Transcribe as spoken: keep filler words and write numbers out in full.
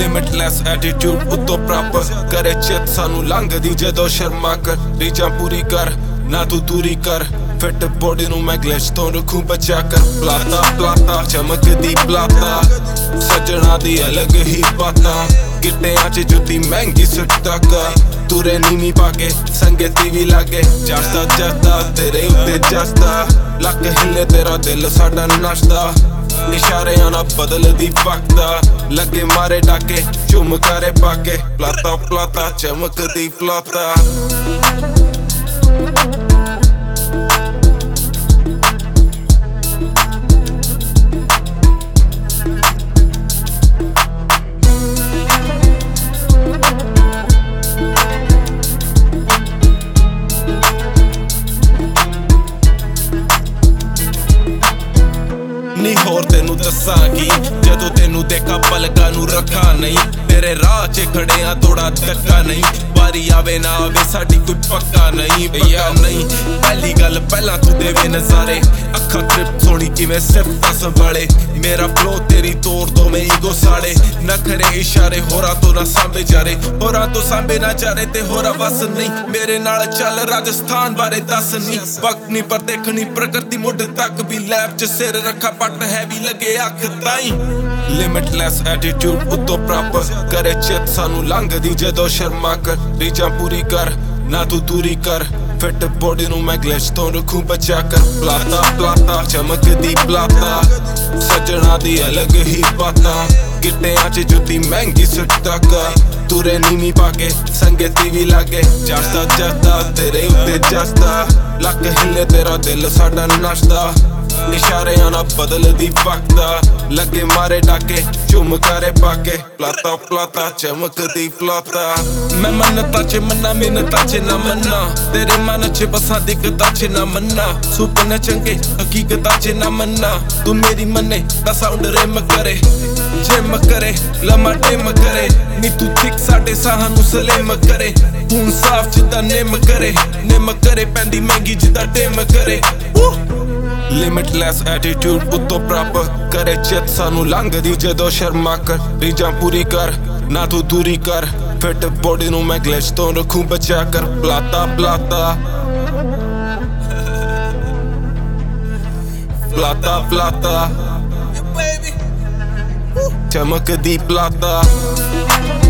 limitless attitude ਉਤੋਂ ਪ੍ਰਾਪਤ ਕਰੇ ਚਿੱਤ ਸਾਨੂੰ ਲੰਘਦੀ ਜਦੋਂ ਸ਼ਰਮਾ ਕਰ ਰੀਝਾਂ ਪੂਰੀ ਕਰ ਨਾ ਤੂੰ ਦੂਰੀ ਕਰ ਫਿੱਟ ਬੋਡੀ ਨੂੰ ਮੈਂ ਗਲਿਚ ਤੋਂ ਰੱਖੂ ਬਚਾ ਕਰ ਪਲਾਤਾ ਪਲਾਤਾ ਚਮਕਦੀ ਪਲਾਤਾ ਸੱਜਣਾ ਦੀ ਅਲੱਗ ਹੀ ਬਾਤਾਂ ਗਿੱਟਿਆਂ 'ਚ ਜੁੱਤੀ ਮਹਿੰਗੀ ਸੁੱਟਾਕਾ ਤੁਰੇ ਨੀਵੀਂ ਪਾ ਕੇ ਸੰਗਤੀ ਵੀ ਲਾਗੇ ਜਸਦਾ ਜਸਦਾ ਤੇਰੇ ਉੱਤੇ ਜਸਦਾ ਲੱਕ ਹਿੱਲੇ ਤੇਰਾ ਦਿਲ ਸਾਡਾ ਨੱਚਦਾ ਇਸ਼ਾਰਿਆਂ ਨਾਲ ਬਦਲਦੀ ਵਕਤਾ ਲੱਗੇ ਮਾਰੇ ਡਾਕੇ ਝੁਮ ਕਰੇ ਪਾਕੇ ਪਲਾਤਾ ਪਲਾਤਾ ਚਮਕਦੀ ਪਲਾਤਾ ਨੀ ਹੋਰ ਤੈਨੂੰ ਦੱਸਾਂਗੀ ਜਦੋਂ ਤੈਨੂੰ ਦੇਖਾ ਪਲਕਾਂ ਨੂੰ ਰੱਖਾ ਨਹੀਂ ਤੇਰੇ ਰਾਹ 'ਚ ਖੜਿਆ ਥੋੜਾ ਧੱਕਾ ਨਹੀਂ ਵਾਰੀ ਆਵੇ ਨਾ ਆਵੇ ਸਾਡੀ ਕੋਈ ਪੱਕਾ ਨਹੀਂ ਪੱਕਾ ਨਹੀਂ ਪਹਿਲੀ ਗੱਲ ਪਹਿਲਾਂ ਤੂੰ ਦੇਵੇ ਨਜ਼ਾਰੇ ਅੱਖਾਂ ਤ੍ਰਿਪ ਸੋਣੀ ਕਿਵੇਂ ਸਿਫਤਾਂ ਸੰਭਾਲੇ ਮੇਰਾ ਫਲੋ ਤੇਰੀ ਤੋੜ ਦੋਵੇਂ ਈਗੋ ਸਾੜੇ ਨਖਰੇ ਇਸ਼ਾਰੇ ਹੋਰਾਂ ਤੋਂ ਨਾ ਸਾਂਭੇ ਜਾਰੇ ਹੋਰਾਂ ਤੋਂ ਸਾਂਭੇ ਨਾ ਜਾਰੇ ਤੇ ਹੋਰਾਂ ਵਸ ਨਹੀਂ ਮੇਰੇ ਨਾਲ ਚੱਲ ਰਾਜਸਥਾਨ ਬਾਰੇ ਦੱਸ ਨਹੀਂ ਵਕਤ ਨਹੀਂ ਪਰ ਦੇਖਣੀ ਪ੍ਰਕਿਰਤੀ ਮੁੱਢ ਤੱਕ ਵੀ ਲੈਬ 'ਚ ਸਿਰ ਰੱਖਾ ਪੱਟ ਹੈਵੀ ਲੱਗੇ ਅੱਖ ਤਾਈ ਲਿਮਿਟਲੈਸ ਐਟੀਟਿਊਡ ਉਤੋਂ ਪ੍ਰਾਪਤ ਕਰੇ ਚਿੱਤ ਸਾਨੂੰ ਲੰਘਦੀ ਜਦੋਂ ਸ਼ਰਮਾ ਕਰ ਰੀਝਾਂ ਪੂਰੀ ਕਰ ਨਾ ਤੂੰ ਦੂਰੀ ਕਰ ਫਿੱਟ ਬੋਡੀ ਨੂੰ ਮੈਂ ਗਲਿਚ ਤੋਂ ਰੱਖੂ ਬਚਾ ਕਰ ਪਲਾਤਾ ਪਲਾਤਾ ਚਮਕਦੀ ਪਲਾਤਾ ਸੱਜਣਾ ਦੀ ਅਲੱਗ ਹੀ ਬਾਤਾਂ ਗਿੱਟਿਆਂ 'ਚ ਜੁੱਤੀ ਮਹਿੰਗੀ ਸੁੱਟਾਕਾ ਤੁਰੇ ਨੀਵੀਂ ਪਾ ਕੇ ਸੰਗਤੀ ਵੀ ਲਾਗੇ ਜਸਦਾ ਜਸਦਾ ਤੇਰੇ ਉੱਤੇ ਜਸਦਾ ਲੱਕ ਹਿੱਲੇ ਤੇਰਾ ਦਿਲ ਸਾਡਾ ਨੱਚਦਾ ਇਸ਼ਾਰਿਆਂ ਨਾਲ ਬਦਲਦੀ ਵਕਤਾ ਲੱਗੇ ਮਾਰੇ ਡਾਕੇ ਝੁਮ ਕਰੇ ਪਾਕੇ ਪਲਾਤਾ ਪਲਾਤਾ ਚਮਕਦੀ ਪਲਾਤਾ ਮੈਂ ਮੰਨਤਾ 'ਚ ਮੰਨਾ ਮਿਹਨਤਾਂ 'ਚ ਨਾ ਮੰਨਾ ਤੇਰੇ ਮਨ 'ਚ ਬਸਾਂ ਦਿੱਕਤਾਂ 'ਚ ਨਾ ਮੰਨਾ ਸੁਪਨੇ ਚੰਗੇ ਹਕੀਕਤਾਂ 'ਚ ਨਾ ਮੰਨਾ ਤੂੰ ਮੇਰੀ ਮੰਨੇ ਤਾਂ ਸਾਊਂਡ ਰਿਮ ਕਰੇ ਜਿਮ ਕਰੇ ਲਮਾ ਟਿਮ ਕਰੇ ਨੀ ਤੂੰ ਥਿਕ ਸਾਡੇ ਸਾਹਾਂ ਨੂੰ ਸਲੇਮ ਕਰੇ ਹੁਣ ਸਾਫ ਜਿੱਦਾਂ ਨਿੰਮ ਕਰੇ ਨਿੰਮ ਕਰੇ ਪੈਂਦੀ ਮਹਿੰਗੀ ਜਿੱਦਾਂ ਟਿਮ ਕਰੇ ਲਿਮਿਟਲੈਸ ਐਟੀਟਿਊਡ ਉਤੋਂ ਪ੍ਰਾਪਤ ਕਰੇ ਚਿੱਤ ਸਾਨੂੰ ਲੰਘਦੀ ਜਦੋਂ ਸ਼ਰਮਾ ਕਰ ਰੀਝਾਂ ਪੂਰੀ ਕਰ ਨਾ ਤੂੰ ਦੂਰੀ ਕਰ ਫਿੱਟ ਬੋਡੀ ਨੂੰ ਮੈਂ ਗਲਿਚ ਤੋਂ ਰੱਖੂ ਬਚਾ ਕਰ ਪਲਾਤਾ ਪਲਾਤਾ ਪਲਾਤਾ ਪਲਾਤਾ ਚਮਕਦੀ ਪਲਾਤਾ